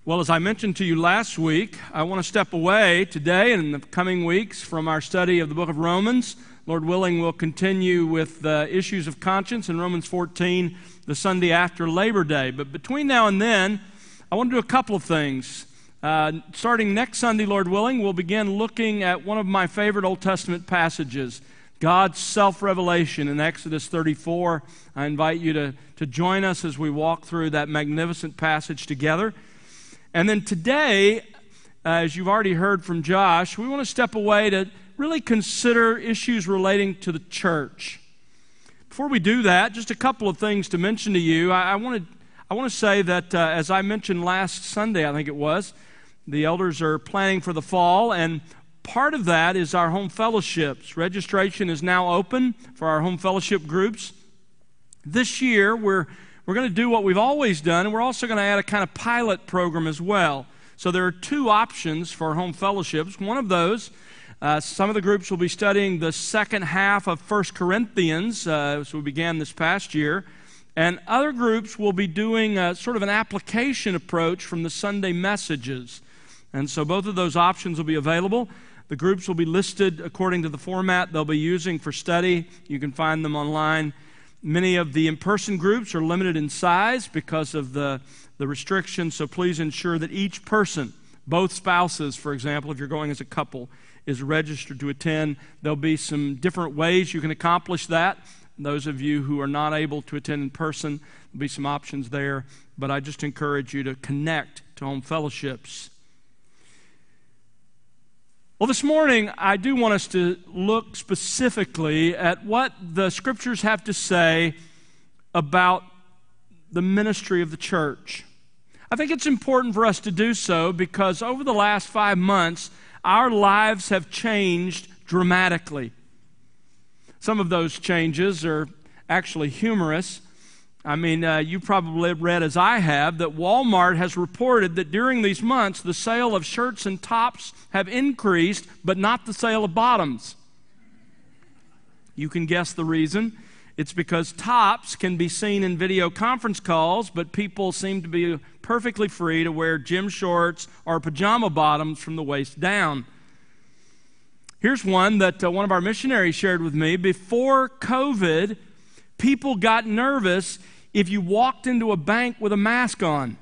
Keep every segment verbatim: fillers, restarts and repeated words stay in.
Well, as I mentioned to you last week, I want to step away today and in the coming weeks from our study of the book of Romans. Lord willing, we'll continue with the issues of conscience in Romans fourteen, the Sunday after Labor Day. But between now and then, I want to do a couple of things. Uh, starting next Sunday, Lord willing, we'll begin looking at one of my favorite Old Testament passages, God's self-revelation in Exodus thirty-four. I invite you to, to join us as we walk through that magnificent passage together. And then today, uh, as you've already heard from Josh, we want to step away to really consider issues relating to the church. Before we do that, just a couple of things to mention to you. I, I want to I want to say that, uh, as I mentioned last Sunday, I think it was, the elders are planning for the fall, and part of that is our home fellowships. Registration is now open for our home fellowship groups. This year, we're We're going to do what we've always done, and we're also going to add a kind of pilot program as well. So there are two options for home fellowships. One of those, uh, some of the groups will be studying the second half of First Corinthians, uh, as we began this past year, and other groups will be doing a, sort of an application approach from the Sunday messages. And so both of those options will be available. The groups will be listed according to the format they'll be using for study. You can find them online. Many of the in-person groups are limited in size because of the, the restrictions, so please ensure that each person, both spouses, for example, if you're going as a couple, is registered to attend. There'll be some different ways you can accomplish that. Those of you who are not able to attend in person, there'll be some options there, but I just encourage you to connect to home fellowships. Well, this morning, I do want us to look specifically at what the Scriptures have to say about the ministry of the church. I think it's important for us to do so because over the last five months, our lives have changed dramatically. Some of those changes are actually humorous. I mean, uh, you probably read, as I have, that Walmart has reported that during these months, the sale of shirts and tops have increased, but not the sale of bottoms. You can guess the reason. It's because tops can be seen in video conference calls, but people seem to be perfectly free to wear gym shorts or pajama bottoms from the waist down. Here's one that uh, one of our missionaries shared with me. Before COVID, people got nervous if you walked into a bank with a mask on.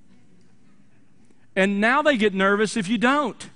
And now they get nervous if you don't.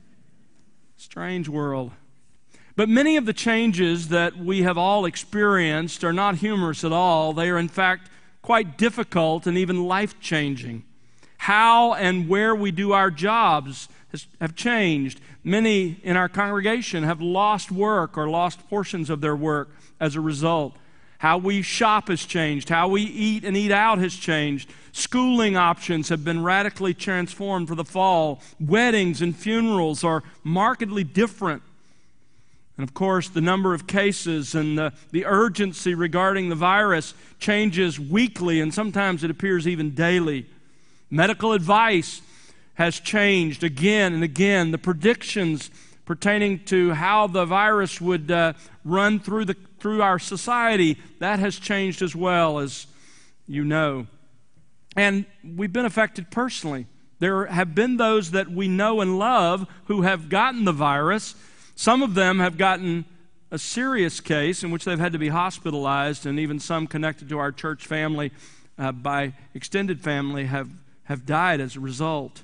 Strange world. But many of the changes that we have all experienced are not humorous at all. They are, in fact, quite difficult and even life-changing. How and where we do our jobs has, have changed. Many in our congregation have lost work or lost portions of their work as a result. How we shop has changed. How we eat and eat out has changed. Schooling options have been radically transformed for the fall. Weddings and funerals are markedly different. And of course, the number of cases and the, the urgency regarding the virus changes weekly, and sometimes it appears even daily. Medical advice has changed again and again. The predictions pertaining to how the virus would uh, run through the through our society, that has changed as well, as you know. And we've been affected personally. There have been those that we know and love who have gotten the virus. Some of them have gotten a serious case in which they've had to be hospitalized, and even some connected to our church family uh, by extended family have, have died as a result.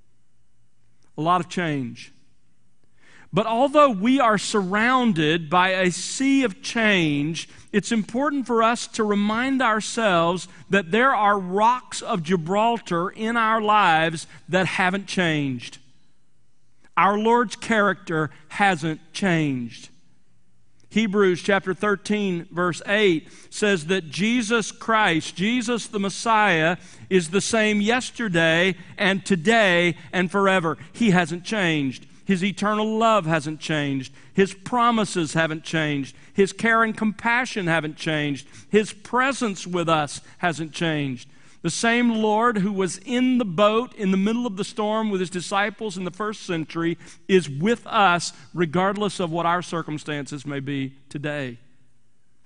A lot of change. But although we are surrounded by a sea of change, it's important for us to remind ourselves that there are rocks of Gibraltar in our lives that haven't changed. Our Lord's character hasn't changed. Hebrews chapter thirteen, verse eight says that Jesus Christ, Jesus the Messiah, is the same yesterday and today and forever. He hasn't changed. His eternal love hasn't changed. His promises haven't changed. His care and compassion haven't changed. His presence with us hasn't changed. The same Lord who was in the boat in the middle of the storm with his disciples in the first century is with us regardless of what our circumstances may be today.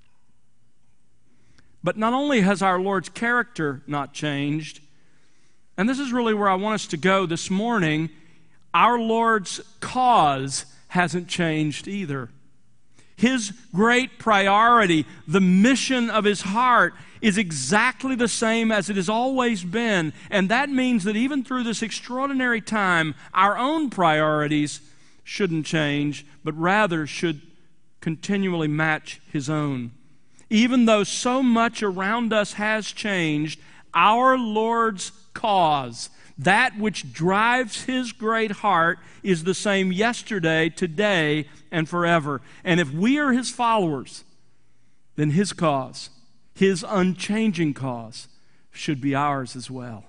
But not only has our Lord's character not changed, And this is really where I want us to go this morning. Our Lord's cause hasn't changed either. His great priority, the mission of His heart, is exactly the same as it has always been. And that means that even through this extraordinary time, our own priorities shouldn't change, but rather should continually match His own. Even though so much around us has changed, our Lord's cause, that which drives His great heart, is the same yesterday, today, and forever. And if we are His followers, then His cause, His unchanging cause, should be ours as well.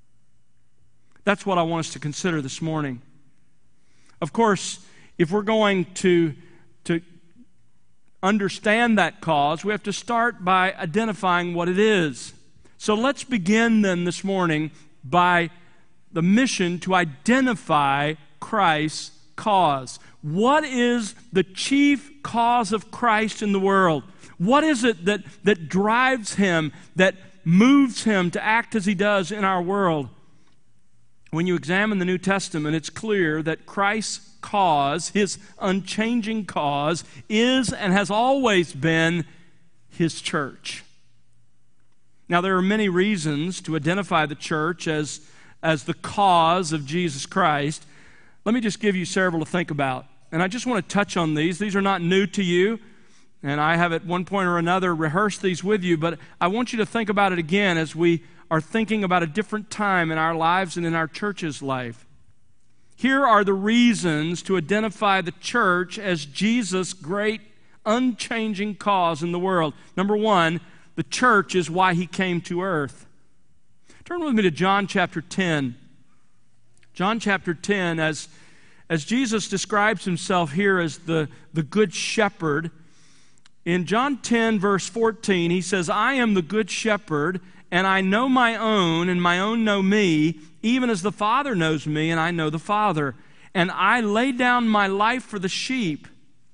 That's what I want us to consider this morning. Of course, if we're going to, to understand that cause, we have to start by identifying what it is. So let's begin then this morning by the mission to identify Christ's cause. What is the chief cause of Christ in the world? What is it that, that drives Him, that moves Him to act as He does in our world? When you examine the New Testament, it's clear that Christ's cause, His unchanging cause, is and has always been His church. Now, there are many reasons to identify the church as, as the cause of Jesus Christ. Let me just give you several to think about. And I just want to touch on these. These are not new to you. And I have at one point or another rehearsed these with you. But I want you to think about it again as we are thinking about a different time in our lives and in our church's life. Here are the reasons to identify the church as Jesus' great unchanging cause in the world. Number one, the church is why He came to earth. Turn with me to John chapter ten. John chapter ten, as, as Jesus describes Himself here as the, the good shepherd, in John ten, verse fourteen, He says, I am the good shepherd, and I know my own, and my own know me, even as the Father knows me, and I know the Father. And I lay down my life for the sheep.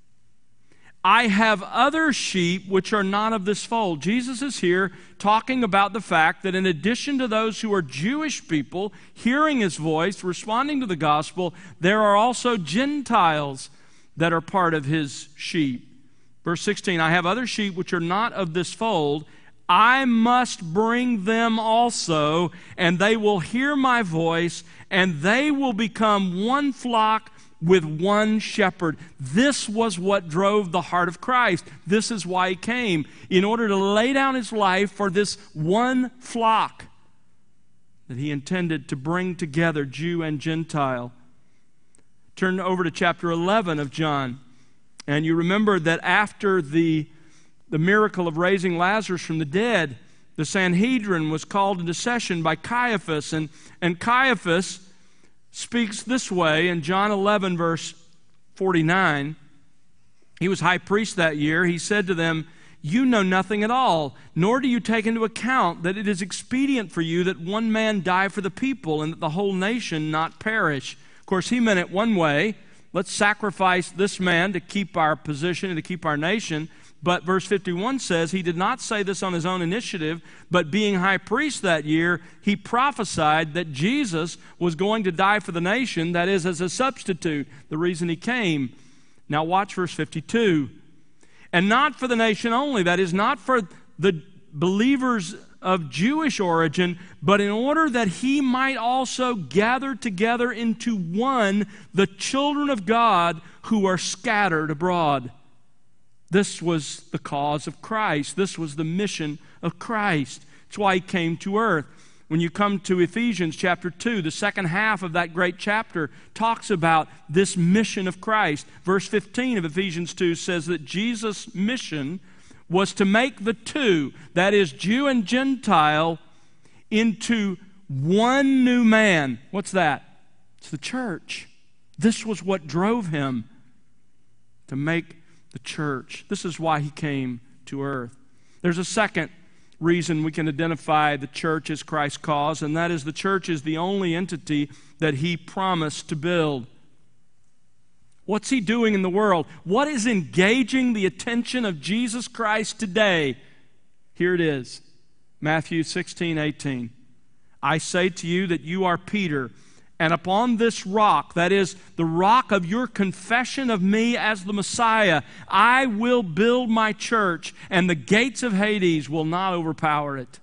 I have other sheep which are not of this fold. Jesus is here talking about the fact that in addition to those who are Jewish people hearing His voice, responding to the gospel, there are also Gentiles that are part of His sheep. Verse sixteen, I have other sheep which are not of this fold. I must bring them also, and they will hear my voice, and they will become one flock with one shepherd. This was what drove the heart of Christ. This is why He came, in order to lay down His life for this one flock that He intended to bring together, Jew and Gentile. Turn over to chapter eleven of John, and you remember that after the, the miracle of raising Lazarus from the dead, the Sanhedrin was called into session by Caiaphas, and, and Caiaphas speaks this way in John eleven, verse forty-nine. He was high priest that year. He said to them, you know nothing at all, nor do you take into account that it is expedient for you that one man die for the people and that the whole nation not perish. Of course, he meant it one way. Let's sacrifice this man to keep our position and to keep our nation. But verse fifty-one says he did not say this on his own initiative, but being high priest that year, he prophesied that Jesus was going to die for the nation, that is, as a substitute, the reason He came. Now watch verse fifty-two. And not for the nation only, that is, not for the believers of Jewish origin, but in order that He might also gather together into one the children of God who are scattered abroad. This was the cause of Christ. This was the mission of Christ. It's why He came to earth. When you come to Ephesians chapter two, the second half of that great chapter talks about this mission of Christ. Verse fifteen of Ephesians two says that Jesus' mission was to make the two, that is, Jew and Gentile, into one new man. What's that? It's the church. This was what drove Him to make the church. This is why He came to earth. There's a second reason we can identify the church as Christ's cause, and that is the church is the only entity that He promised to build. What's He doing in the world? What is engaging the attention of Jesus Christ today? Here it is, Matthew sixteen eighteen. I say to you that you are Peter, and upon this rock, that is, the rock of your confession of me as the Messiah, I will build my church, and the gates of Hades will not overpower it.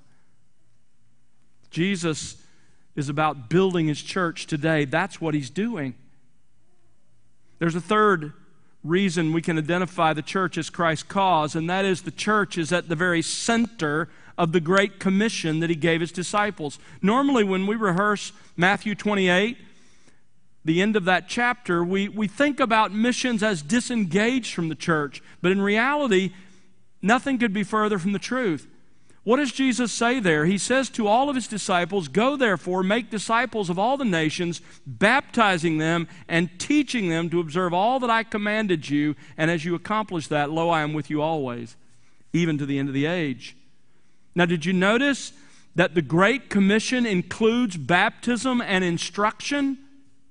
Jesus is about building his church today. That's what he's doing. There's a third reason we can identify the church as Christ's cause, and that is the church is at the very center of the Great Commission that he gave his disciples. Normally when we rehearse Matthew twenty-eight, the end of that chapter, we, we think about missions as disengaged from the church. But in reality, nothing could be further from the truth. What does Jesus say there? He says to all of his disciples, "Go therefore, make disciples of all the nations, baptizing them and teaching them to observe all that I commanded you. And as you accomplish that, lo, I am with you always, even to the end of the age." Now, did you notice that the Great Commission includes baptism and instruction?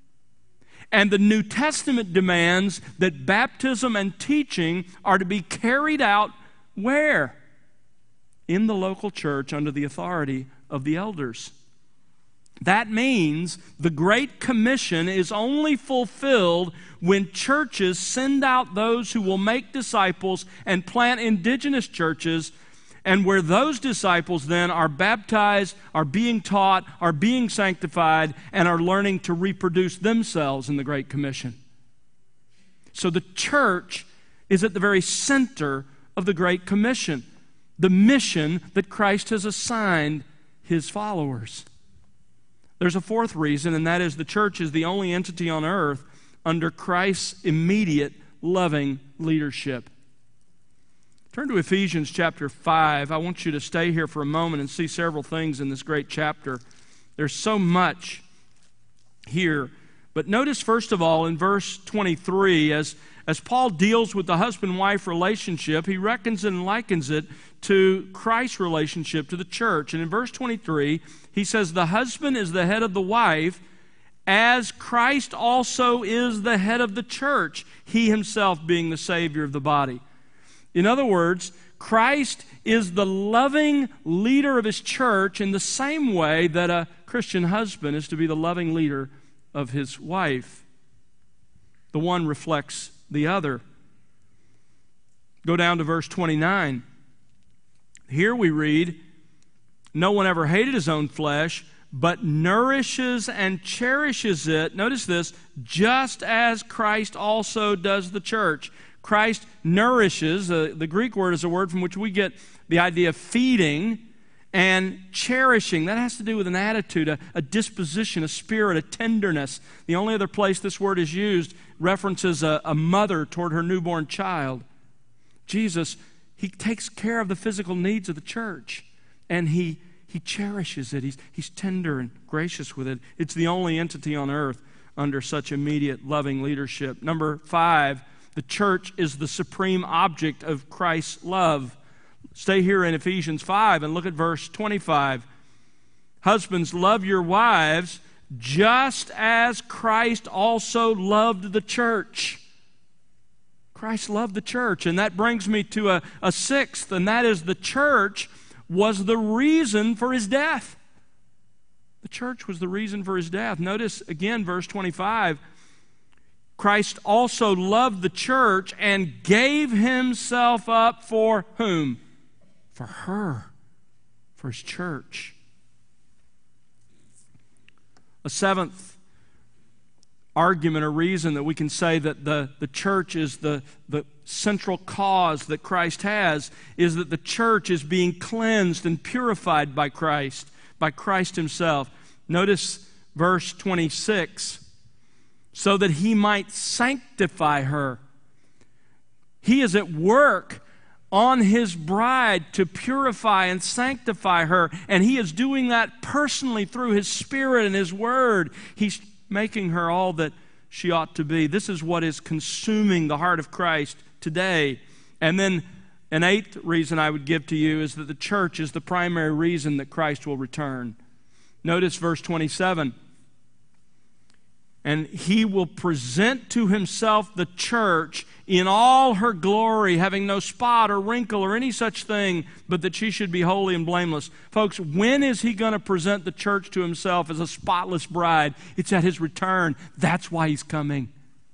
And the New Testament demands that baptism and teaching are to be carried out where? In the local church under the authority of the elders. That means the Great Commission is only fulfilled when churches send out those who will make disciples and plant indigenous churches, and where those disciples then are baptized, are being taught, are being sanctified, and are learning to reproduce themselves in the Great Commission. So the church is at the very center of the Great Commission, the mission that Christ has assigned his followers. There's a fourth reason, and that is the church is the only entity on earth under Christ's immediate loving leadership. Turn to Ephesians chapter five. I want you to stay here for a moment and see several things in this great chapter. There's so much here. But notice, first of all, in verse twenty-three, as, as Paul deals with the husband-wife relationship, he reckons and likens it to Christ's relationship to the church. And in verse twenty-three, he says, "The husband is the head of the wife, as Christ also is the head of the church, he himself being the Savior of the body." In other words, Christ is the loving leader of his church in the same way that a Christian husband is to be the loving leader of his wife. The one reflects the other. Go down to verse twenty-nine. Here we read, "No one ever hated his own flesh, but nourishes and cherishes it," notice this, "just as Christ also does the church." Christ nourishes. Uh, the Greek word is a word from which we get the idea of feeding and cherishing. That has to do with an attitude, a, a disposition, a spirit, a tenderness. The only other place this word is used references a, a mother toward her newborn child. Jesus, he takes care of the physical needs of the church, and he, he cherishes it. He's, he's tender and gracious with it. It's the only entity on earth under such immediate loving leadership. Number five, the church is the supreme object of Christ's love. Stay here in Ephesians five and look at verse twenty-five. "Husbands, love your wives, just as Christ also loved the church." Christ loved the church, and that brings me to a, a sixth, and that is the church was the reason for his death. The church was the reason for his death. Notice again verse twenty-five. "Christ also loved the church and gave himself up for" whom? For her, for his church. A seventh argument or reason that we can say that the, the church is the, the central cause that Christ has is that the church is being cleansed and purified by Christ, by Christ himself. Notice verse twenty-six. "So that he might sanctify her." He is at work on his bride to purify and sanctify her, and he is doing that personally through his Spirit and his Word. He's making her all that she ought to be. This is what is consuming the heart of Christ today. And then an eighth reason I would give to you is that the church is the primary reason that Christ will return. Notice verse twenty-seven. And He will present to Himself the church in all her glory, having no spot or wrinkle or any such thing, but that she should be holy and blameless. Folks, when is He going to present the church to Himself as a spotless bride? It's at His return. That's why He's coming.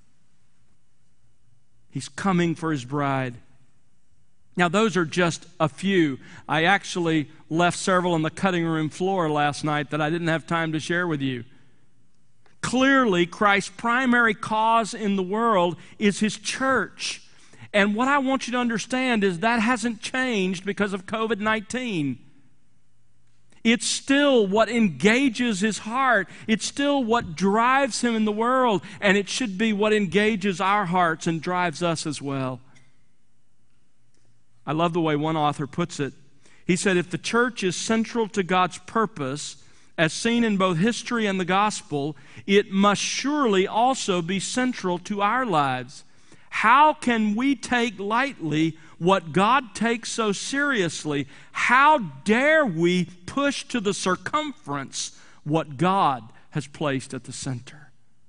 He's coming for His bride. Now, those are just a few. I actually left several on the cutting room floor last night that I didn't have time to share with you. Clearly, Christ's primary cause in the world is His church. And what I want you to understand is that hasn't changed because of covid nineteen. It's still what engages His heart. It's still what drives Him in the world. And it should be what engages our hearts and drives us as well. I love the way one author puts it. He said, if the church is central to God's purpose, as seen in both history and the gospel, it must surely also be central to our lives. How can we take lightly what God takes so seriously? How dare we push to the circumference what God has placed at the center?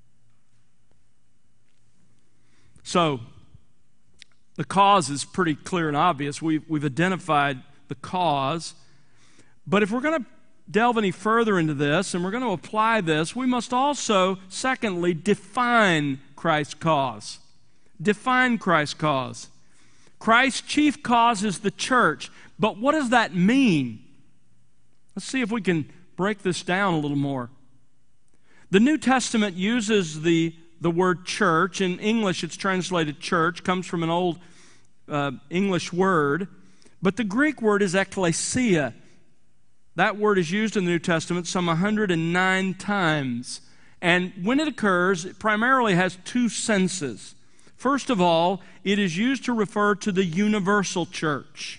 So, the cause is pretty clear and obvious. We've, we've identified the cause. But if we're going to delve any further into this, and we're going to apply this, we must also, secondly, define Christ's cause. Define Christ's cause. Christ's chief cause is the church. But what does that mean? Let's see if we can break this down a little more. The New Testament uses the, the word church. In English, it's translated church. Comes from an old uh, English word. But the Greek word is ekklesia. That word is used in the New Testament some one hundred nine times. And when it occurs, it primarily has two senses. First of all, it is used to refer to the universal church.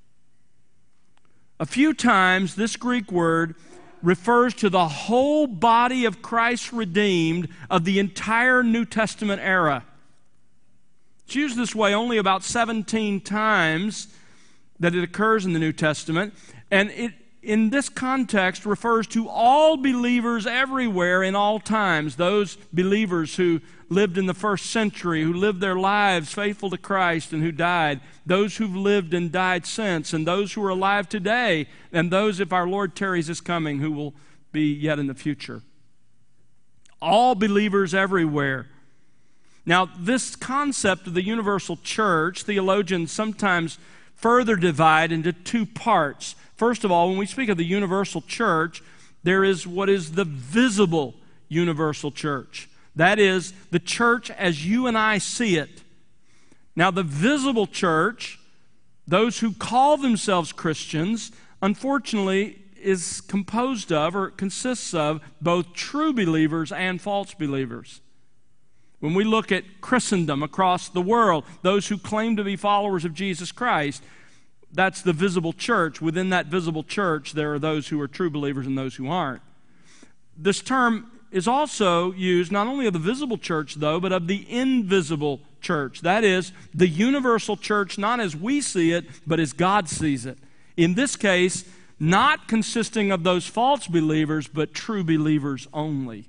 A few times, this Greek word refers to the whole body of Christ's redeemed of the entire New Testament era. It's used this way only about seventeen times that it occurs in the New Testament. And it in this context refers to all believers everywhere in all times. Those believers who lived in the first century, who lived their lives faithful to Christ and who died. Those who've lived and died since, and those who are alive today, and those, if our Lord tarries is coming, who will be yet in the future. All believers everywhere. Now, this concept of the universal church, theologians sometimes further divide into two parts. First of all, when we speak of the universal church, there is what is the visible universal church. That is, the church as you and I see it. Now, the visible church, those who call themselves Christians, unfortunately, is composed of or consists of both true believers and false believers. When we look at Christendom across the world, those who claim to be followers of Jesus Christ, that's the visible church. Within that visible church, there are those who are true believers and those who aren't. This term is also used not only of the visible church, though, but of the invisible church. That is, the universal church, not as we see it, but as God sees it. In this case, not consisting of those false believers, but true believers only.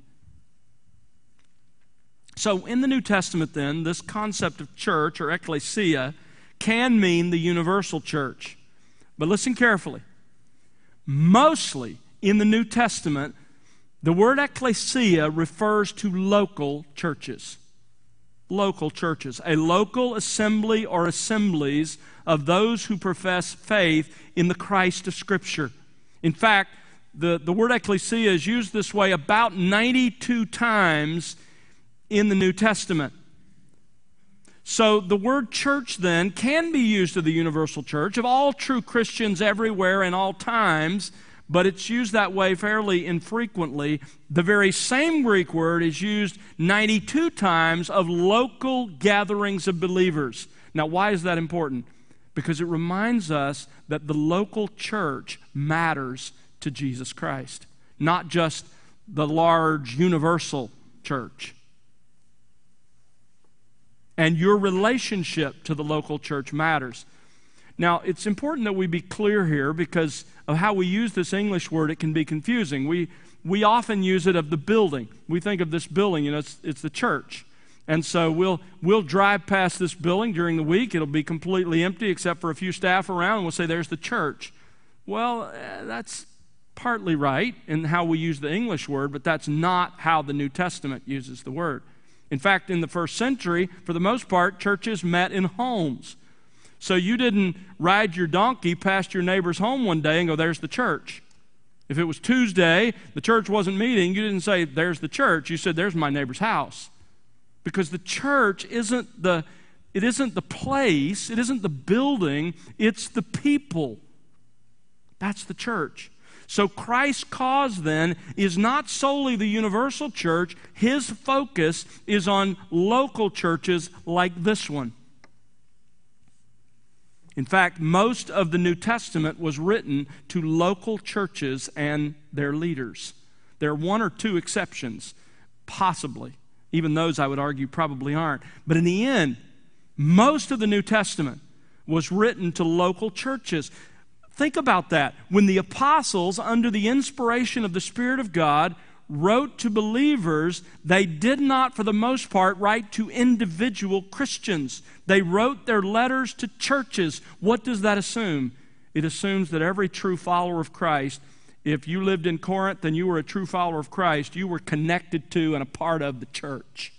So in the New Testament, then, this concept of church, or ekklesia, can mean the universal church. But listen carefully. Mostly in the New Testament, the word ekklesia refers to local churches. Local churches. A local assembly or assemblies of those who profess faith in the Christ of Scripture. In fact, the, the word ekklesia is used this way about ninety-two times in the New Testament. So the word church then can be used of the universal church, of all true Christians everywhere in all times, but it's used that way fairly infrequently. The very same Greek word is used ninety-two times of local gatherings of believers. Now, why is that important? Because it reminds us that the local church matters to Jesus Christ, not just the large universal church. And your relationship to the local church matters. Now, it's important that we be clear here because of how we use this English word. It can be confusing. We, we often use it of the building. We think of this building, you know, it's, it's the church. And so we'll we'll drive past this building during the week. It'll be completely empty except for a few staff around, and we'll say, there's the church. Well, uh, that's partly right in how we use the English word, but that's not how the New Testament uses the word. In fact, in the first century, for the most part, churches met in homes. So you didn't ride your donkey past your neighbor's home one day and go, there's the church. If it was Tuesday, the church wasn't meeting, you didn't say, there's the church. You said, there's my neighbor's house. Because the church isn't the, it isn't the place, it isn't the building, it's the people. That's the church. So Christ's cause then is not solely the universal church. His focus is on local churches like this one. In fact, most of the New Testament was written to local churches and their leaders. There are one or two exceptions, possibly. Even those, I would argue, probably aren't. But in the end, most of the New Testament was written to local churches. Think about that. When the apostles, under the inspiration of the Spirit of God, wrote to believers, they did not, for the most part, write to individual Christians. They wrote their letters to churches. What does that assume? It assumes that every true follower of Christ, if you lived in Corinth and you were a true follower of Christ, you were connected to and a part of the church.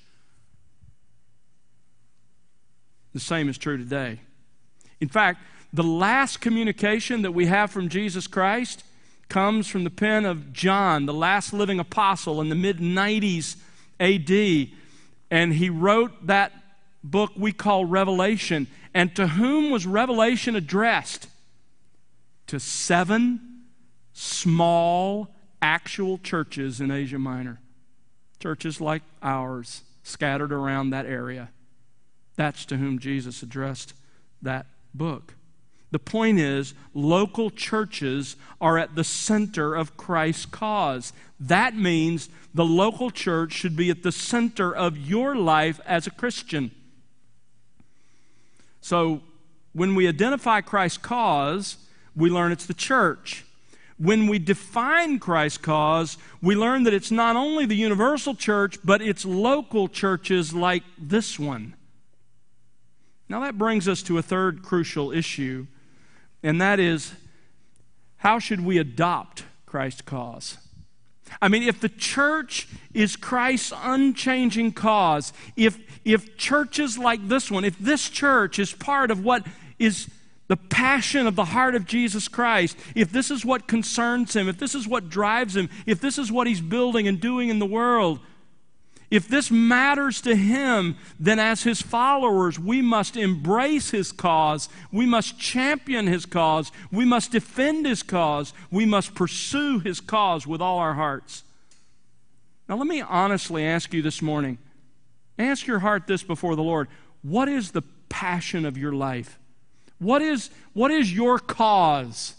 The same is true today. In fact, the last communication that we have from Jesus Christ comes from the pen of John, the last living apostle in the mid nineties A D. And he wrote that book we call Revelation. And to whom was Revelation addressed? To seven small, actual churches in Asia Minor. Churches like ours, scattered around that area. That's to whom Jesus addressed that book. The point is, local churches are at the center of Christ's cause. That means the local church should be at the center of your life as a Christian. So, when we identify Christ's cause, we learn it's the church. When we define Christ's cause, we learn that it's not only the universal church, but it's local churches like this one. Now that brings us to a third crucial issue, and that is, how should we adopt Christ's cause? I mean, if the church is Christ's unchanging cause, if, if churches like this one, if this church is part of what is the passion of the heart of Jesus Christ, if this is what concerns Him, if this is what drives Him, if this is what He's building and doing in the world, if this matters to Him, then as His followers, we must embrace His cause, we must champion His cause, we must defend His cause, we must pursue His cause with all our hearts. Now let me honestly ask you this morning, ask your heart this before the Lord, what is the passion of your life? What is, what is your cause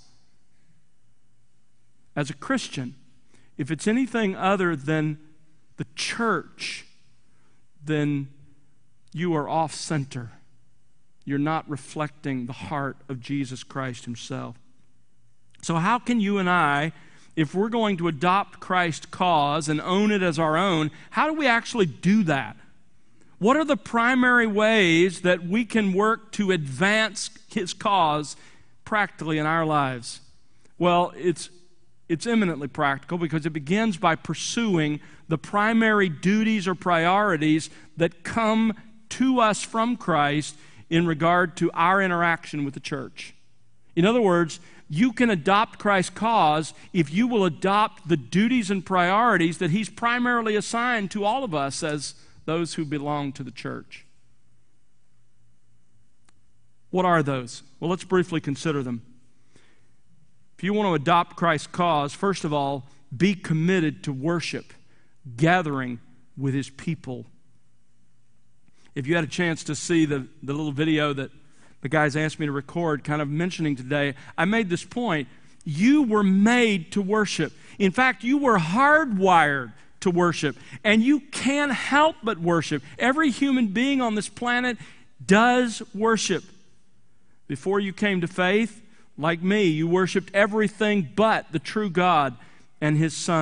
as a Christian? If it's anything other than the church, then you are off center. You're not reflecting the heart of Jesus Christ Himself. So how can you and I, if we're going to adopt Christ's cause and own it as our own, how do we actually do that? What are the primary ways that we can work to advance His cause practically in our lives? Well, it's, it's eminently practical because it begins by pursuing the primary duties or priorities that come to us from Christ in regard to our interaction with the church. In other words, you can adopt Christ's cause if you will adopt the duties and priorities that He's primarily assigned to all of us as those who belong to the church. What are those? Well, let's briefly consider them. If you want to adopt Christ's cause, first of all, be committed to worship, gathering with His people. If you had a chance to see the, the little video that the guys asked me to record, kind of mentioning today, I made this point. You were made to worship. In fact, you were hardwired to worship, and you can't help but worship. Every human being on this planet does worship. Before you came to faith, like me, you worshiped everything but the true God and His Son,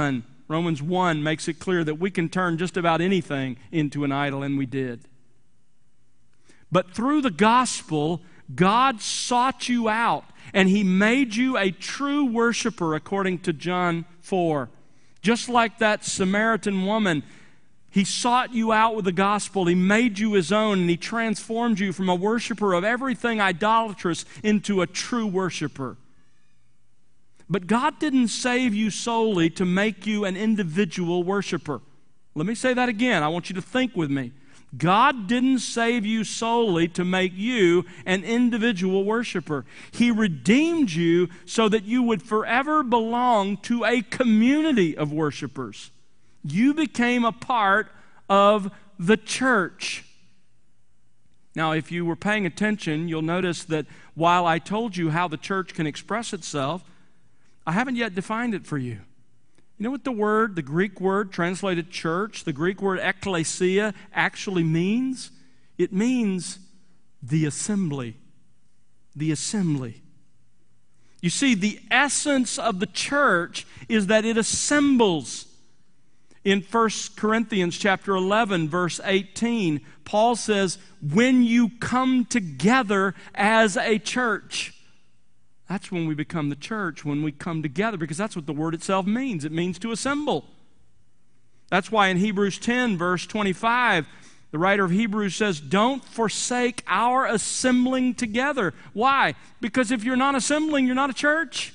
Romans one makes it clear that we can turn just about anything into an idol, and we did. But through the gospel, God sought you out, and He made you a true worshiper, according to John four. Just like that Samaritan woman, He sought you out with the gospel. He made you His own, and He transformed you from a worshiper of everything idolatrous into a true worshiper. But God didn't save you solely to make you an individual worshiper. Let me say that again. I want you to think with me. God didn't save you solely to make you an individual worshiper. He redeemed you so that you would forever belong to a community of worshipers. You became a part of the church. Now, if you were paying attention, you'll notice that while I told you how the church can express itself, I haven't yet defined it for you. You know what the word, the Greek word translated church, the Greek word ekklesia actually means? It means the assembly. The assembly. You see, the essence of the church is that it assembles. In First Corinthians chapter eleven, verse eighteen, Paul says, when you come together as a church. That's when we become the church, when we come together, because that's what the word itself means. It means to assemble. That's why in Hebrews ten, verse twenty-five, the writer of Hebrews says, don't forsake our assembling together. Why? Because if you're not assembling, you're not a church.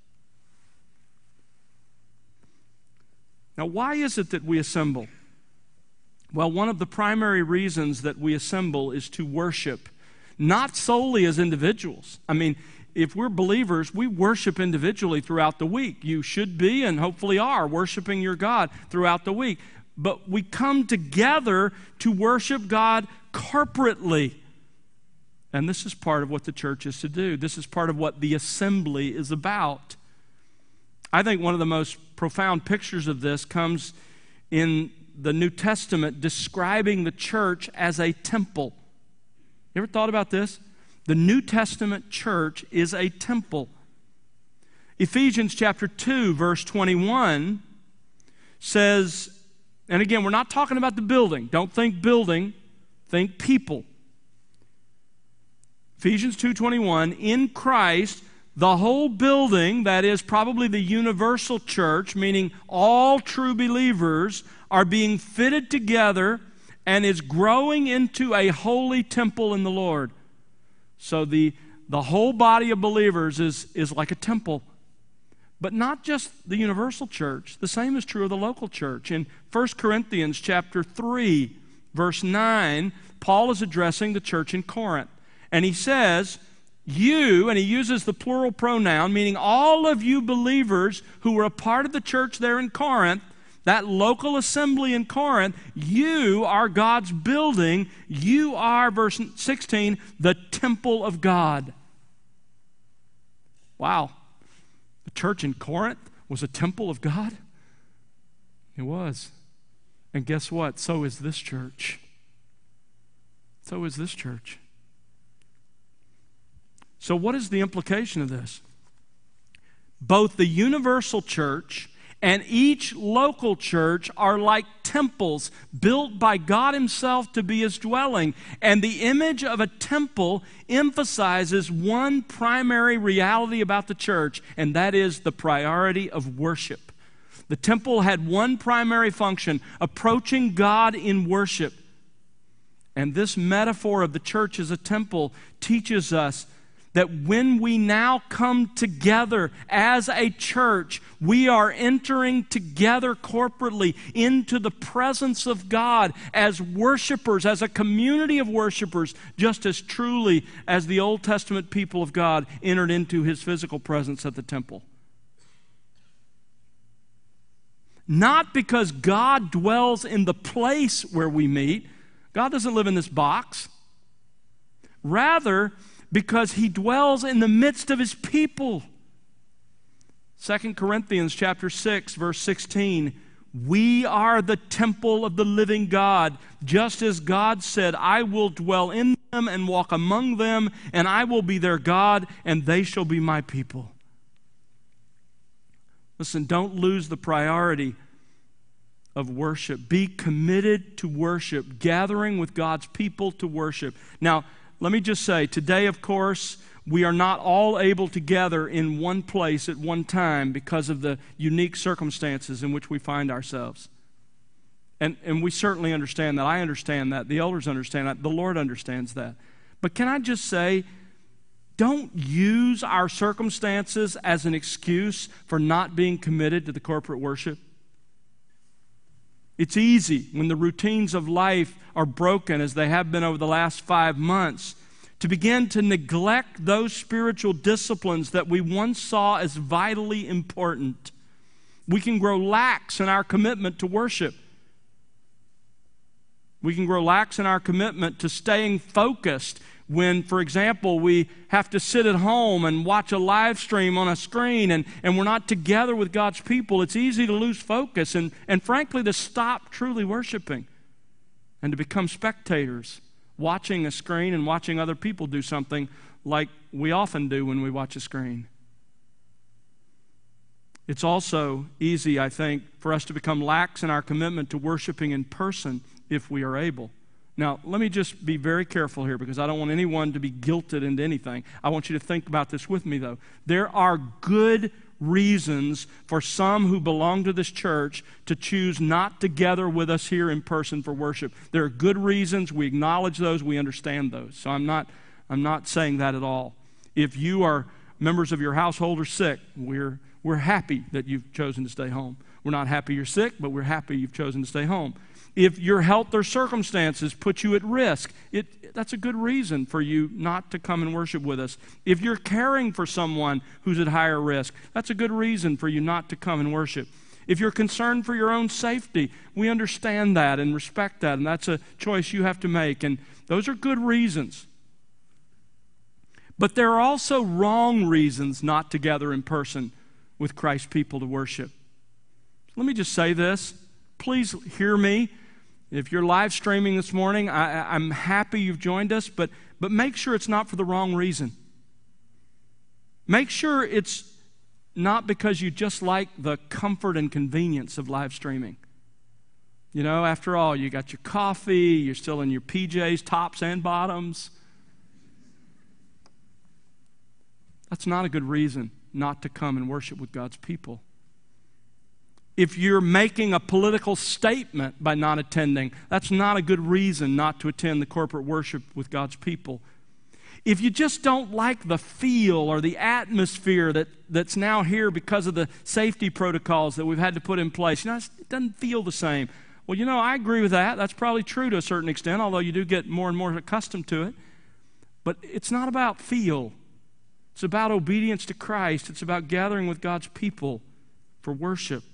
Now, why is it that we assemble? Well, one of the primary reasons that we assemble is to worship, not solely as individuals. I mean, if we're believers, we worship individually throughout the week. You should be and hopefully are worshiping your God throughout the week. But we come together to worship God corporately. And this is part of what the church is to do. This is part of what the assembly is about. I think one of the most profound pictures of this comes in the New Testament describing the church as a temple. You ever thought about this? The New Testament church is a temple. Ephesians chapter two, verse twenty-one says, and again, we're not talking about the building. Don't think building, think people. Ephesians two twenty-one, in Christ, the whole building, that is probably the universal church, meaning all true believers, are being fitted together and is growing into a holy temple in the Lord. So the, the whole body of believers is, is like a temple. But not just the universal church. The same is true of the local church. In First Corinthians chapter three, verse nine, Paul is addressing the church in Corinth. And he says, you, and he uses the plural pronoun, meaning all of you believers who were a part of the church there in Corinth, that local assembly in Corinth, you are God's building. You are, verse sixteen, the temple of God. Wow. The church in Corinth was a temple of God? It was. And guess what? So is this church. So is this church. So what is the implication of this? Both the universal church and each local church are like temples built by God Himself to be His dwelling. And the image of a temple emphasizes one primary reality about the church, and that is the priority of worship. The temple had one primary function, approaching God in worship. And this metaphor of the church as a temple teaches us that when we now come together as a church, we are entering together corporately into the presence of God as worshipers, as a community of worshipers, just as truly as the Old Testament people of God entered into His physical presence at the temple. Not because God dwells in the place where we meet. God doesn't live in this box. Rather, because He dwells in the midst of His people. Second Corinthians chapter six, verse sixteen, we are the temple of the living God, just as God said, I will dwell in them and walk among them, and I will be their God, and they shall be my people. Listen, don't lose the priority of worship. Be committed to worship, gathering with God's people to worship. Now, let me just say, today, of course, we are not all able to gather in one place at one time because of the unique circumstances in which we find ourselves. And, and we certainly understand that. I understand that. The elders understand that. The Lord understands that. But can I just say, don't use our circumstances as an excuse for not being committed to the corporate worship. It's easy when the routines of life are broken, as they have been over the last five months, to begin to neglect those spiritual disciplines that we once saw as vitally important. We can grow lax in our commitment to worship. We can grow lax in our commitment to staying focused when, for example, we have to sit at home and watch a live stream on a screen and, and we're not together with God's people. It's easy to lose focus and, and frankly to stop truly worshiping and to become spectators, watching a screen and watching other people do something like we often do when we watch a screen. It's also easy, I think, for us to become lax in our commitment to worshiping in person if we are able. Now, let me just be very careful here because I don't want anyone to be guilted into anything. I want you to think about this with me, though. There are good reasons for some who belong to this church to choose not to gather with us here in person for worship. There are good reasons. We acknowledge those. We understand those. So I'm not, I'm not saying that at all. If you are members of your household are sick, we're, we're happy that you've chosen to stay home. We're not happy you're sick, but we're happy you've chosen to stay home. If your health or circumstances put you at risk, it, that's a good reason for you not to come and worship with us. If you're caring for someone who's at higher risk, that's a good reason for you not to come and worship. If you're concerned for your own safety, we understand that and respect that, and that's a choice you have to make, and those are good reasons. But there are also wrong reasons not to gather in person with Christ's people to worship. Let me just say this. Please hear me. If you're live streaming this morning, I, I'm happy you've joined us, but, but make sure it's not for the wrong reason. Make sure it's not because you just like the comfort and convenience of live streaming. You know, after all, you got your coffee, you're still in your P Js, tops and bottoms. That's not a good reason not to come and worship with God's people. If you're making a political statement by not attending, that's not a good reason not to attend the corporate worship with God's people. If you just don't like the feel or the atmosphere that, that's now here because of the safety protocols that we've had to put in place, you know, it doesn't feel the same. Well, you know, I agree with that. That's probably true to a certain extent, although you do get more and more accustomed to it. But it's not about feel. It's about obedience to Christ. It's about gathering with God's people for worship.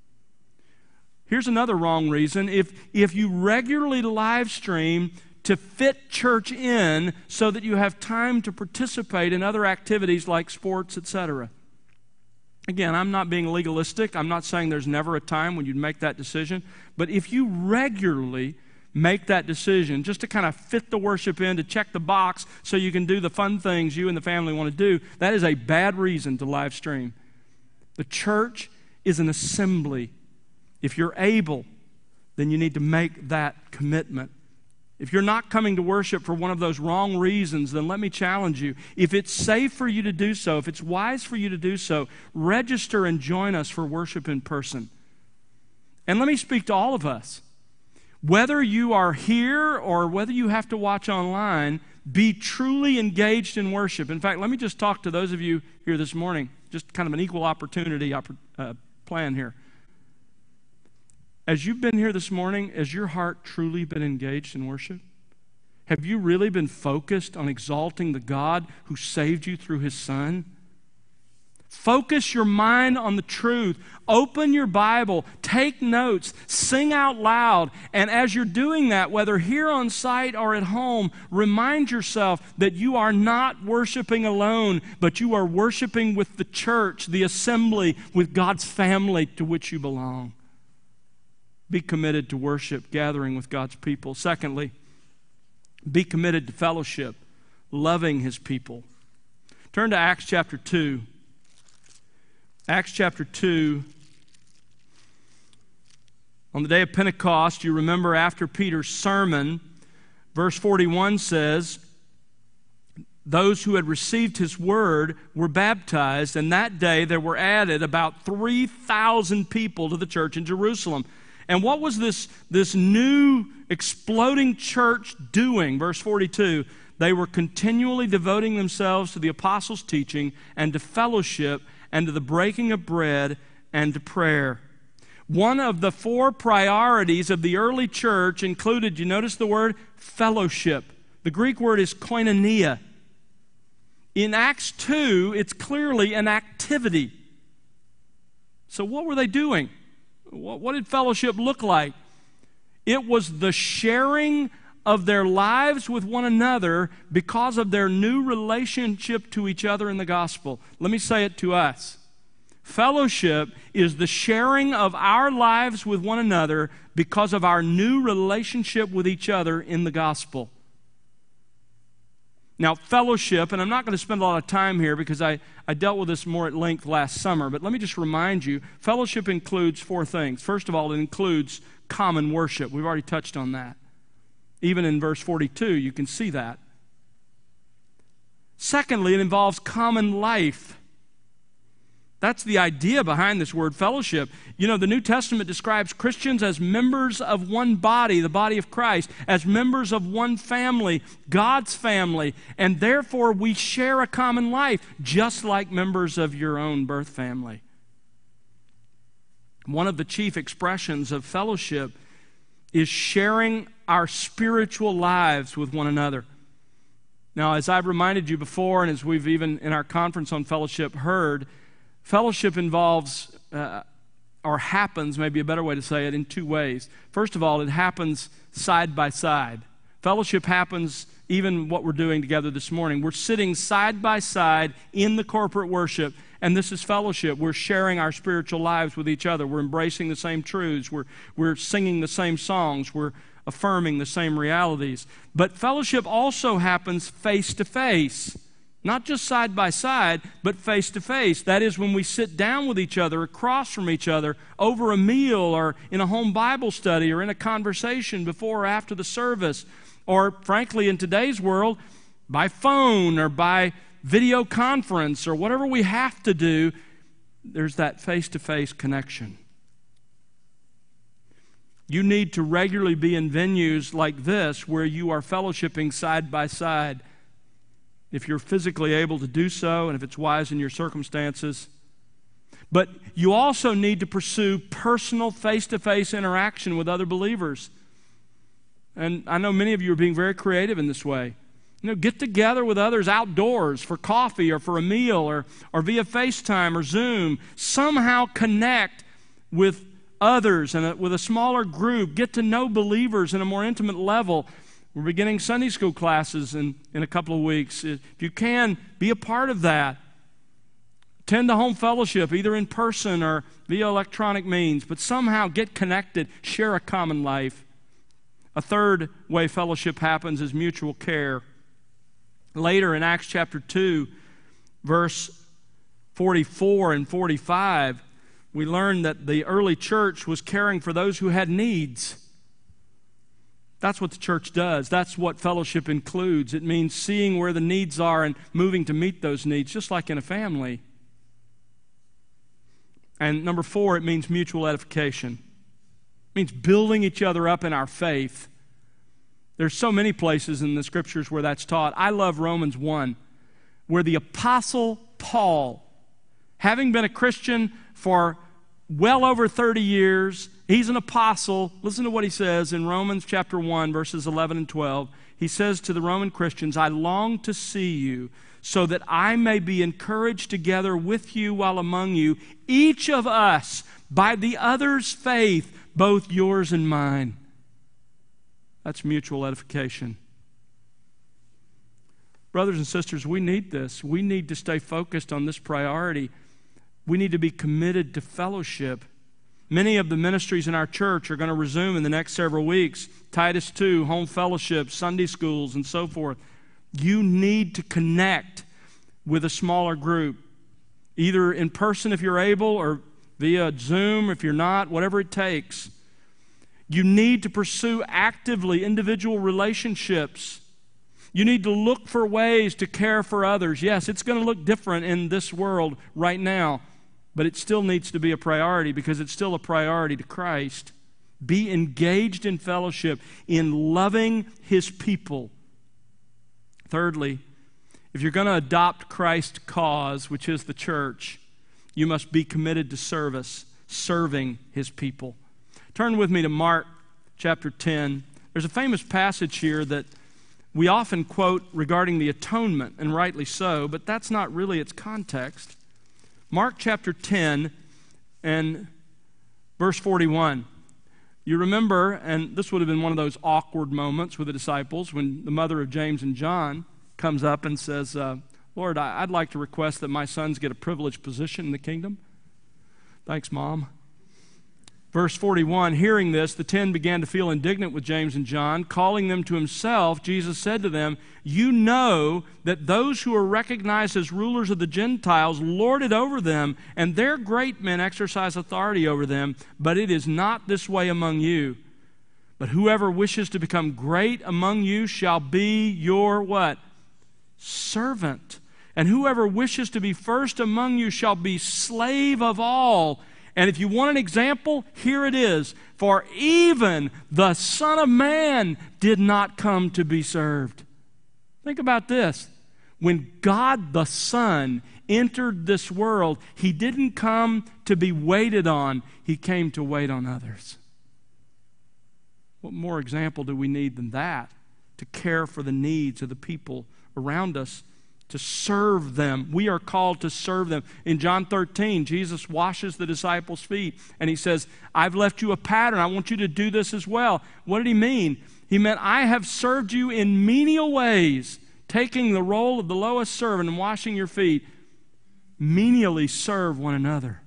Here's another wrong reason. If, if you regularly live stream to fit church in so that you have time to participate in other activities like sports, et cetera. Again, I'm not being legalistic. I'm not saying there's never a time when you'd make that decision. But if you regularly make that decision just to kind of fit the worship in, to check the box so you can do the fun things you and the family want to do, that is a bad reason to live stream. The church is an assembly. If you're able, then you need to make that commitment. If you're not coming to worship for one of those wrong reasons, then let me challenge you. If it's safe for you to do so, if it's wise for you to do so, register and join us for worship in person. And let me speak to all of us. Whether you are here or whether you have to watch online, be truly engaged in worship. In fact, let me just talk to those of you here this morning, just kind of an equal opportunity uh, plan here. As you've been here this morning, has your heart truly been engaged in worship? Have you really been focused on exalting the God who saved you through His Son? Focus your mind on the truth. Open your Bible. Take notes. Sing out loud. And as you're doing that, whether here on site or at home, remind yourself that you are not worshiping alone, but you are worshiping with the church, the assembly, with God's family to which you belong. Be committed to worship, gathering with God's people. Secondly, be committed to fellowship, loving His people. Turn to Acts chapter two. Acts chapter two. On the day of Pentecost, you remember after Peter's sermon, verse forty-one says, those who had received his word were baptized, and that day there were added about three thousand people to the church in Jerusalem. And what was this, this new exploding church doing? Verse forty-two, they were continually devoting themselves to the apostles' teaching and to fellowship and to the breaking of bread and to prayer. One of the four priorities of the early church included, you notice the word fellowship. The Greek word is koinonia. In Acts two, it's clearly an activity. So what were they doing? What, what did fellowship look like? It was the sharing of their lives with one another because of their new relationship to each other in the gospel. Let me say it to us. Fellowship is the sharing of our lives with one another because of our new relationship with each other in the gospel. Now, fellowship, and I'm not going to spend a lot of time here because I, I dealt with this more at length last summer, but let me just remind you, fellowship includes four things. First of all, it includes common worship. We've already touched on that. Even in verse forty-two, you can see that. Secondly, it involves common life. That's the idea behind this word fellowship. You know, the New Testament describes Christians as members of one body, the body of Christ, as members of one family, God's family, and therefore we share a common life, just like members of your own birth family. One of the chief expressions of fellowship is sharing our spiritual lives with one another. Now, as I've reminded you before, and as we've even in our conference on fellowship heard, fellowship involves, uh, or happens, maybe a better way to say it, in two ways. First of all, it happens side by side. Fellowship happens even what we're doing together this morning. We're sitting side by side in the corporate worship, and this is fellowship. We're sharing our spiritual lives with each other. We're embracing the same truths. We're, we're singing the same songs. We're affirming the same realities. But fellowship also happens face to face. Not just side by side, but face to face. That is when we sit down with each other, across from each other, over a meal or in a home Bible study or in a conversation before or after the service. Or, frankly, in today's world, by phone or by video conference or whatever we have to do, there's that face-to-face connection. You need to regularly be in venues like this where you are fellowshipping side by side. If you're physically able to do so, and if it's wise in your circumstances. But you also need to pursue personal face-to-face interaction with other believers. And I know many of you are being very creative in this way. You know, get together with others outdoors for coffee or for a meal or, or via FaceTime or Zoom. Somehow connect with others and a, with a smaller group. Get to know believers in a more intimate level. We're beginning Sunday school classes in, in a couple of weeks. If you can, be a part of that. Attend the home fellowship, either in person or via electronic means, but somehow get connected, share a common life. A third way fellowship happens is mutual care. Later in Acts chapter two, verse forty-four and forty-five, we learn that the early church was caring for those who had needs. That's what the church does. That's what fellowship includes. It means seeing where the needs are and moving to meet those needs, just like in a family. And number four, it means mutual edification. It means building each other up in our faith. There's so many places in the Scriptures where that's taught. I love Romans one, where the Apostle Paul, having been a Christian for well over thirty years, he's an apostle. Listen to what he says in Romans chapter one, verses eleven and twelve. He says to the Roman Christians, I long to see you so that I may be encouraged together with you while among you, each of us by the other's faith, both yours and mine. That's mutual edification. Brothers and sisters, we need this. We need to stay focused on this priority. We need to be committed to fellowship. Many of the ministries in our church are going to resume in the next several weeks. Titus two, home fellowship, Sunday schools, and so forth. You need to connect with a smaller group, either in person if you're able or via Zoom if you're not, whatever it takes. You need to pursue actively individual relationships. You need to look for ways to care for others. Yes, it's going to look different in this world right now, but it still needs to be a priority because it's still a priority to Christ. Be engaged in fellowship, in loving His people. Thirdly, if you're going to adopt Christ's cause, which is the church, you must be committed to service, serving His people. Turn with me to Mark chapter ten. There's a famous passage here that we often quote regarding the atonement, and rightly so, but that's not really its context. Mark chapter ten and verse forty-one. You remember, and this would have been one of those awkward moments with the disciples when the mother of James and John comes up and says, uh, Lord, I'd like to request that my sons get a privileged position in the kingdom. Thanks, Mom. Verse forty-one, hearing this, the ten began to feel indignant with James and John. Calling them to Himself, Jesus said to them, you know that those who are recognized as rulers of the Gentiles lord it over them, and their great men exercise authority over them, but it is not this way among you. But whoever wishes to become great among you shall be your what? Servant. And whoever wishes to be first among you shall be slave of all. And if you want an example, here it is. For even the Son of Man did not come to be served. Think about this. When God the Son entered this world, He didn't come to be waited on. He came to wait on others. What more example do we need than that? To care for the needs of the people around us, to serve them. We are called to serve them. In John thirteen, Jesus washes the disciples' feet, and He says, I've left you a pattern. I want you to do this as well. What did He mean? He meant, I have served you in menial ways, taking the role of the lowest servant and washing your feet. Menially serve one another.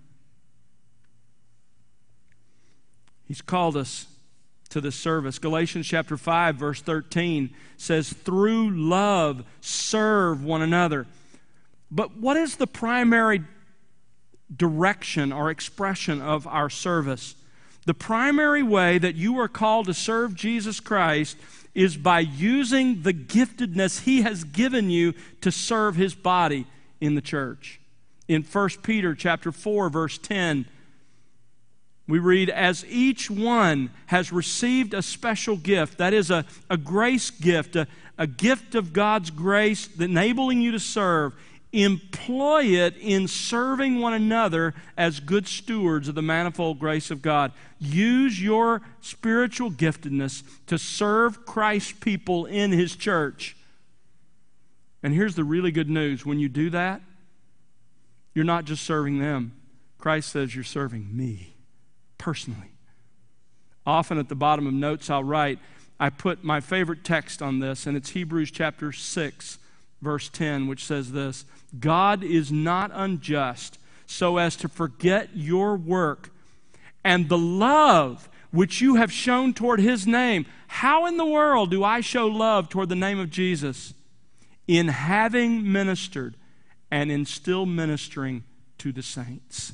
He's called us to this service. Galatians chapter five, verse thirteen says, through love, serve one another. But what is the primary direction or expression of our service? The primary way that you are called to serve Jesus Christ is by using the giftedness He has given you to serve His body in the church. In First Peter chapter four, verse ten, we read, as each one has received a special gift, that is a, a grace gift, a, a gift of God's grace enabling you to serve, employ it in serving one another as good stewards of the manifold grace of God. Use your spiritual giftedness to serve Christ's people in His church. And here's the really good news. When you do that, you're not just serving them. Christ says you're serving me. Personally. Often at the bottom of notes I'll write, I put my favorite text on this, and it's Hebrews chapter six, verse ten, which says this, God is not unjust so as to forget your work and the love which you have shown toward His name. How in the world do I show love toward the name of Jesus? In having ministered and in still ministering to the saints.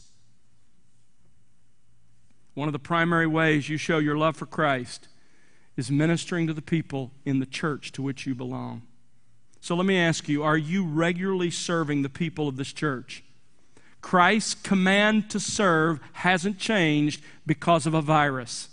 One of the primary ways you show your love for Christ is ministering to the people in the church to which you belong. So let me ask you, are you regularly serving the people of this church? Christ's command to serve hasn't changed because of a virus.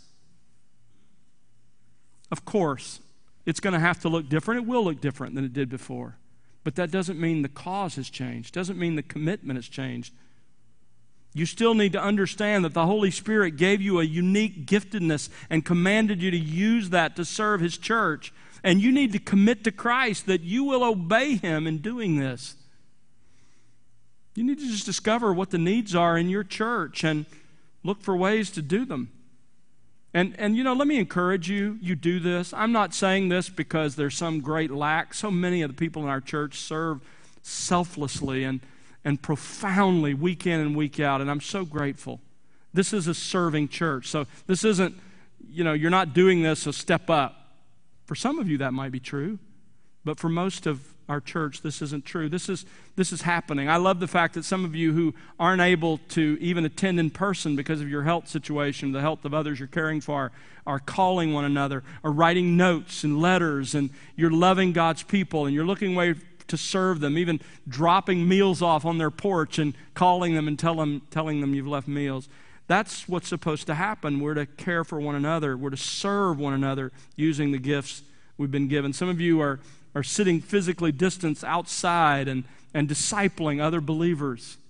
Of course, it's going to have to look different. It will look different than it did before. But that doesn't mean the cause has changed. Doesn't mean the commitment has changed. You still need to understand that the Holy Spirit gave you a unique giftedness and commanded you to use that to serve His church. And you need to commit to Christ that you will obey Him in doing this. You need to just discover what the needs are in your church and look for ways to do them. And, and you know, let me encourage you, you do this. I'm not saying this because there's some great lack. So many of the people in our church serve selflessly and and profoundly week in and week out, and I'm so grateful. This is a serving church. So this isn't, you know, you're not doing this a step up. For some of you that might be true, but for most of our church, this isn't true. This is, this is happening. I love the fact that some of you who aren't able to even attend in person because of your health situation, the health of others you're caring for, are calling one another, are writing notes and letters, and you're loving God's people, and you're looking way to serve them, even dropping meals off on their porch and calling them and tell them, telling them you've left meals. That's what's supposed to happen. We're to care for one another. We're to serve one another using the gifts we've been given. Some of you are, are sitting physically distanced outside and, and discipling other believers.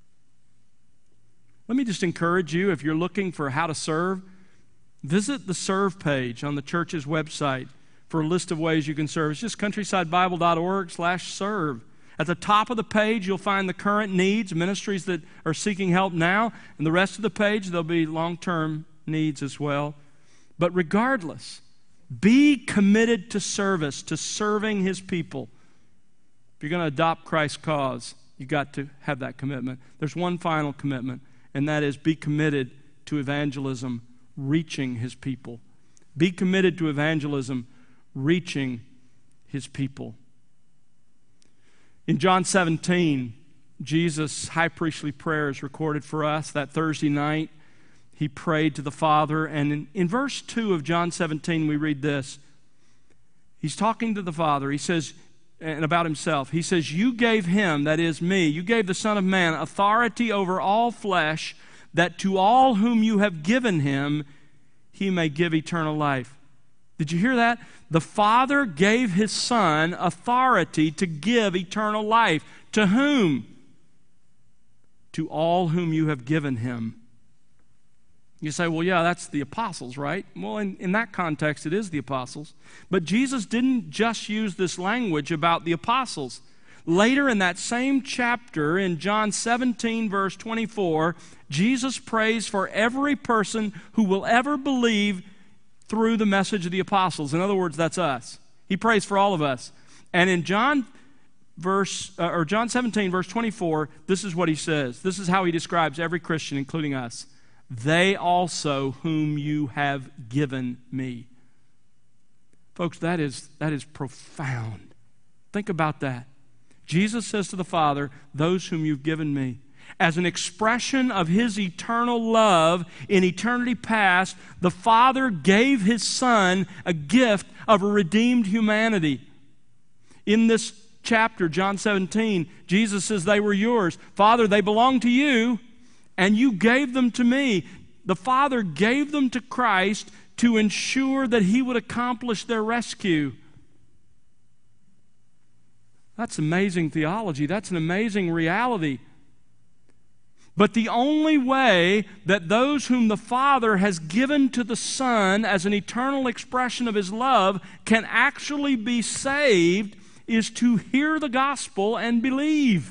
Let me just encourage you, if you're looking for how to serve, visit the Serve page on the church's website for a list of ways you can serve. It's just countrysidebible.org slash serve. At the top of the page, you'll find the current needs, ministries that are seeking help now. And the rest of the page, there'll be long-term needs as well. But regardless, be committed to service, to serving His people. If you're going to adopt Christ's cause, you've got to have that commitment. There's one final commitment, and that is be committed to evangelism, reaching His people. Be committed to evangelism, reaching His people. In John seventeen, Jesus' high priestly prayer is recorded for us. That Thursday night, He prayed to the Father. And in, in verse two of John seventeen, we read this. He's talking to the Father. He says, and about Himself, He says, you gave Him, that is me, you gave the Son of Man authority over all flesh, that to all whom you have given Him, He may give eternal life. Did you hear that? The Father gave His Son authority to give eternal life. To whom? To all whom you have given Him. You say, well, yeah, that's the apostles, right? Well, in, in that context, it is the apostles. But Jesus didn't just use this language about the apostles. Later in that same chapter, in John seventeen, verse twenty-four, Jesus prays for every person who will ever believe through the message of the apostles. In other words, that's us. He prays for all of us. And in John verse uh, or John seventeen, verse twenty-four, this is what He says. This is how He describes every Christian, including us. They also whom you have given me. Folks, that is, that is profound. Think about that. Jesus says to the Father, those whom you've given me. As an expression of His eternal love in eternity past, the Father gave His Son a gift of a redeemed humanity. In this chapter, John seventeen, Jesus says, they were yours. Father, they belong to you, and you gave them to me. The Father gave them to Christ to ensure that He would accomplish their rescue. That's amazing theology. That's an amazing reality. But the only way that those whom the Father has given to the Son as an eternal expression of His love can actually be saved is to hear the gospel and believe.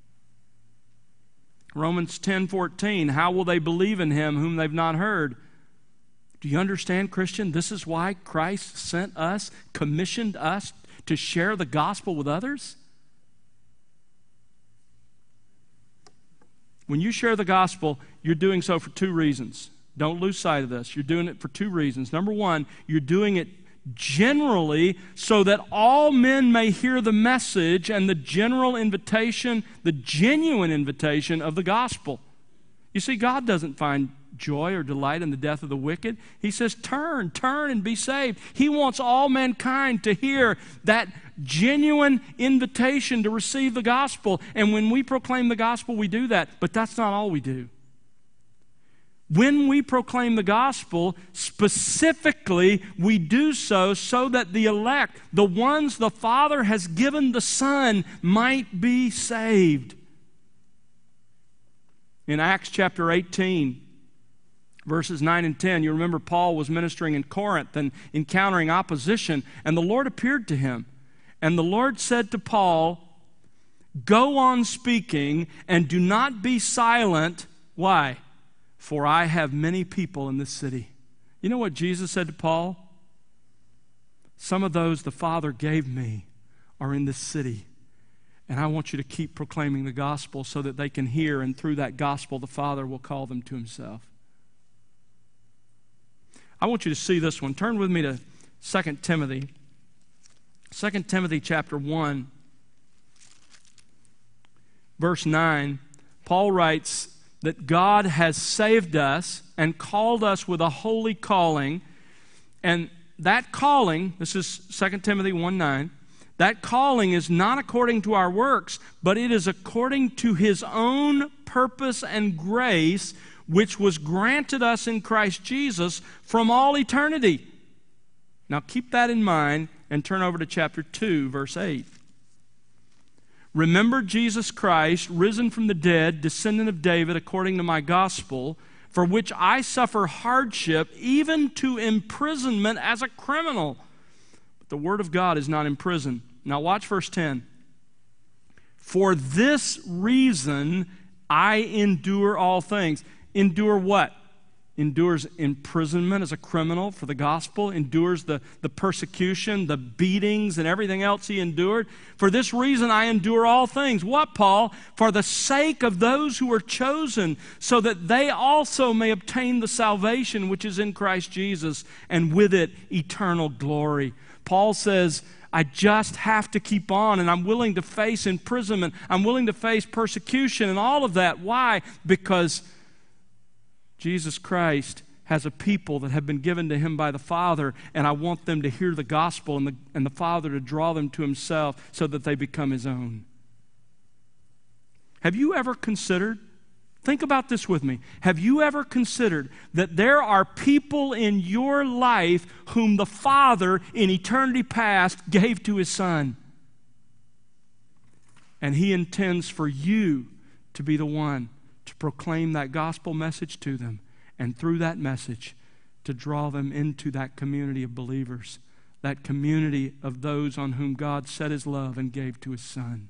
Romans ten fourteen, how will they believe in Him whom they've not heard? Do you understand, Christian? This is why Christ sent us, commissioned us to share the gospel with others. When you share the gospel, you're doing so for two reasons. Don't lose sight of this. You're doing it for two reasons. Number one, you're doing it generally so that all men may hear the message and the general invitation, the genuine invitation of the gospel. You see, God doesn't find joy or delight in the death of the wicked. He says, turn, turn and be saved. He wants all mankind to hear that genuine invitation to receive the gospel. And when we proclaim the gospel, we do that. But that's not all we do. When we proclaim the gospel, specifically, we do so so that the elect, the ones the Father has given the Son, might be saved. In Acts chapter eighteen, verses nine and ten, you remember Paul was ministering in Corinth and encountering opposition, and the Lord appeared to him. And the Lord said to Paul, go on speaking and do not be silent. Why? For I have many people in this city. You know what Jesus said to Paul? Some of those the Father gave me are in this city. And I want you to keep proclaiming the gospel so that they can hear, and through that gospel the Father will call them to Himself. I want you to see this one. Turn with me to Second Timothy. Second Timothy chapter one. verse nine, Paul writes that God has saved us and called us with a holy calling. And that calling, this is Second Timothy one nine, that calling is not according to our works, but it is according to His own purpose and grace, which was granted us in Christ Jesus from all eternity. Now keep that in mind and turn over to chapter two, verse eight. Remember Jesus Christ, risen from the dead, descendant of David, according to my gospel, for which I suffer hardship, even to imprisonment as a criminal. But the word of God is not in prison. Now watch verse ten. For this reason I endure all things. Endure what? Endures imprisonment as a criminal for the gospel, endures the, the persecution, the beatings, and everything else he endured. For this reason I endure all things. What, Paul? For the sake of those who are chosen, so that they also may obtain the salvation which is in Christ Jesus, and with it eternal glory. Paul says, I just have to keep on, and I'm willing to face imprisonment. I'm willing to face persecution and all of that. Why? Because Jesus Christ has a people that have been given to Him by the Father, and I want them to hear the gospel and the, and the Father to draw them to Himself so that they become His own. Have you ever considered, think about this with me, have you ever considered that there are people in your life whom the Father in eternity past gave to His Son? And He intends for you to be the one to proclaim that gospel message to them, and through that message to draw them into that community of believers, that community of those on whom God set His love and gave to His Son.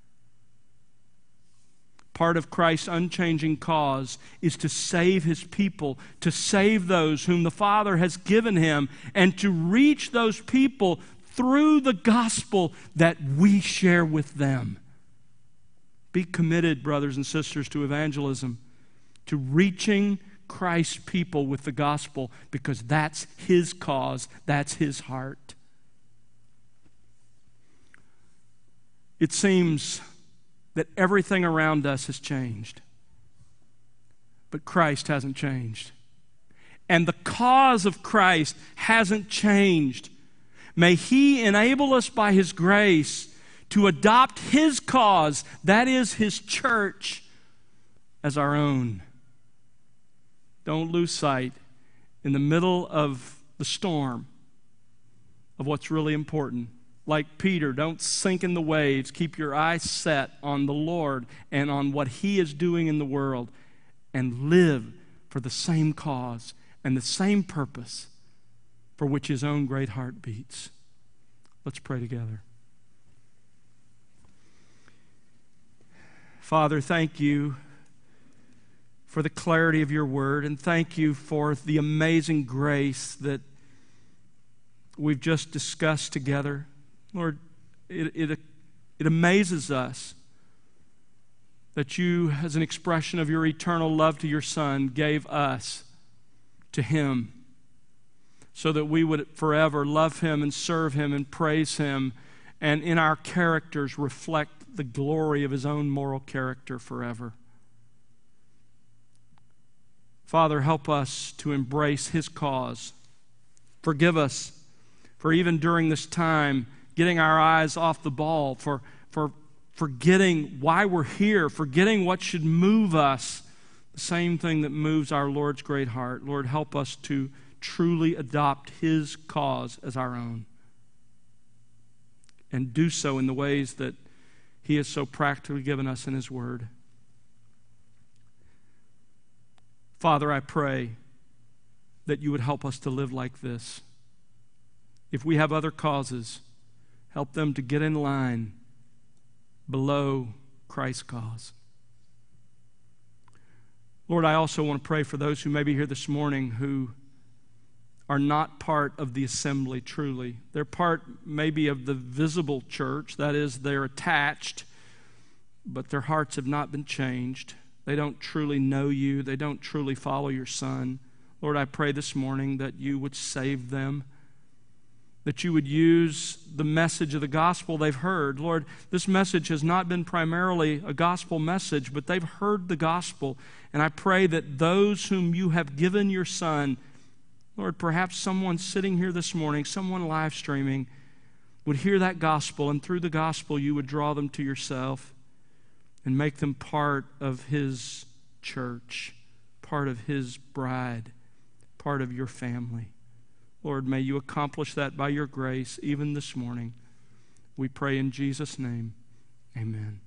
Part of Christ's unchanging cause is to save His people, to save those whom the Father has given Him, and to reach those people through the gospel that we share with them. Be committed, brothers and sisters, to evangelism, to reaching Christ's people with the gospel, because that's His cause, that's His heart. It seems that everything around us has changed, but Christ hasn't changed. And the cause of Christ hasn't changed. May He enable us by His grace to adopt His cause, that is His church, as our own. Don't lose sight in the middle of the storm of what's really important. Like Peter, don't sink in the waves. Keep your eyes set on the Lord and on what He is doing in the world, and live for the same cause and the same purpose for which His own great heart beats. Let's pray together. Father, thank You for the clarity of Your word, and thank You for the amazing grace that we've just discussed together. Lord, it, it, it amazes us that You, as an expression of Your eternal love to Your Son, gave us to Him so that we would forever love Him and serve Him and praise Him, and in our characters reflect the glory of His own moral character forever. Father, help us to embrace His cause. Forgive us for even during this time getting our eyes off the ball, for, for forgetting why we're here, forgetting what should move us, the same thing that moves our Lord's great heart. Lord, help us to truly adopt His cause as our own, and do so in the ways that He has so practically given us in His word. Father, I pray that You would help us to live like this. If we have other causes, help them to get in line below Christ's cause. Lord, I also want to pray for those who may be here this morning who are not part of the assembly truly. They're part maybe of the visible church, that is, they're attached, but their hearts have not been changed. They don't truly know You. They don't truly follow Your Son. Lord, I pray this morning that You would save them, that you would use the message of the gospel they've heard. Lord, this message has not been primarily a gospel message, but they've heard the gospel. And I pray that those whom you have given your Son, Lord, perhaps someone sitting here this morning, someone live streaming, would hear that gospel, and through the gospel you would draw them to yourself and make them part of His church, part of His bride, part of your family. Lord, may you accomplish that by your grace even this morning. We pray in Jesus' name. Amen.